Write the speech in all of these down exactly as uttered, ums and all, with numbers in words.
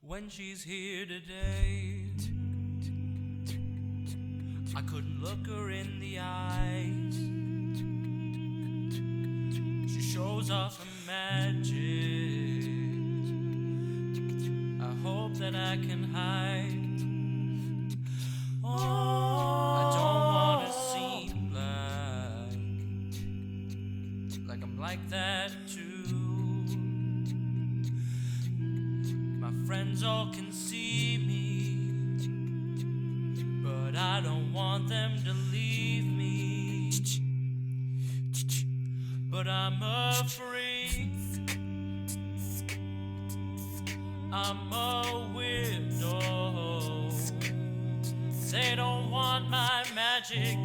when she's here today. I couldn't look her in the eyes. She shows off her magic. I hope that I can hide. Oh, I don't wanna seem like like I'm like that too. My friends all can see me, but I don't want them to leave me. But I'm a freak, I'm a weirdo. They don't want my magic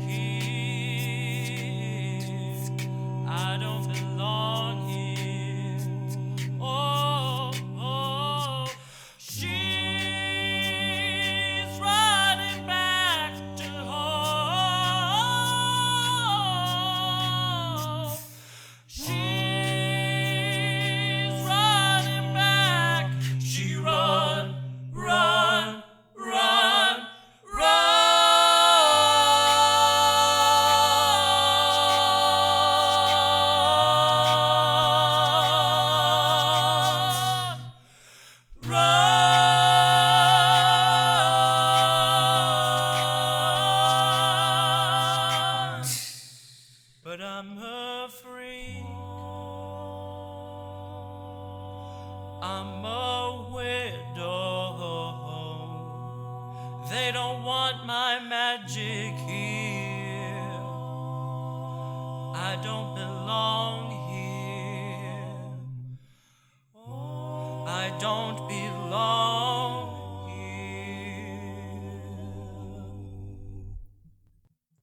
here. I don't belong here. Oh, oh. She's running back to home. She's running back. She run, run, run, run. Run. But I'm a freak, I'm a widow. They don't want my magic here. I don't belong here. I don't belong